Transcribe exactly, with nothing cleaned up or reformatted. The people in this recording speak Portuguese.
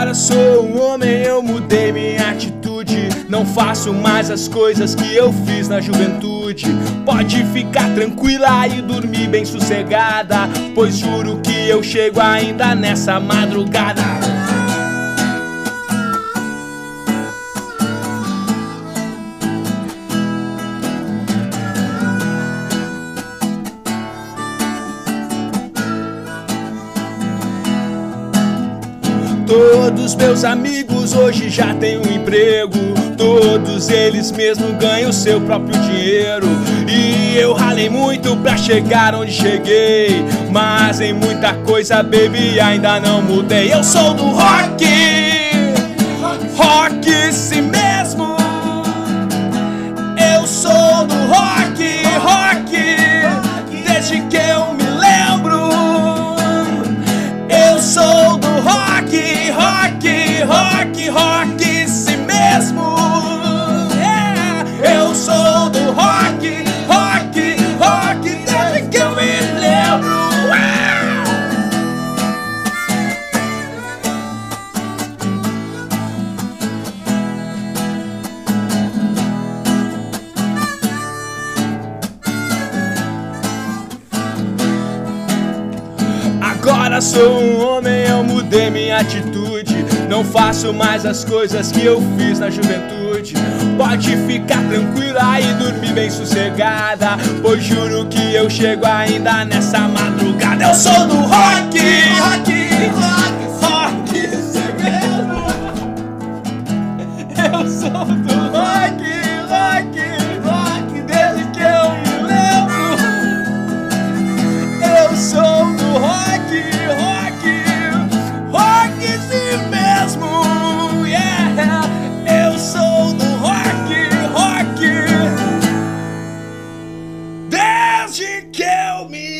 Agora sou um homem, eu mudei minha atitude. Não faço mais as coisas que eu fiz na juventude. Pode ficar tranquila e dormir bem sossegada, pois juro que eu chego ainda nessa madrugada. Todos meus amigos hoje já têm um emprego, todos eles mesmo ganham seu próprio dinheiro. E eu ralei muito pra chegar onde cheguei, mas em muita coisa, baby, ainda não mudei. Eu sou do rock, rock sim mesmo. Eu sou do rock, rock, desde que eu me lembro. Eu sou do rock, rock, rock, rock, sim mesmo. Yeah. Eu sou do rock, rock, rock, desde que eu me lembro. Agora sou um homem, eu mudei minha atitude. Não faço mais as coisas que eu fiz na juventude. Pode ficar tranquila e dormir bem sossegada, pois juro que eu chego ainda nessa madrugada. Eu sou do rock, rock, rock, rock, isso mesmo. Eu sou do rock, rock, rock, desde que eu me lembro. Eu sou do rock, rock, rock sim mesmo, yeah. Eu sou do rock, rock, desde que eu me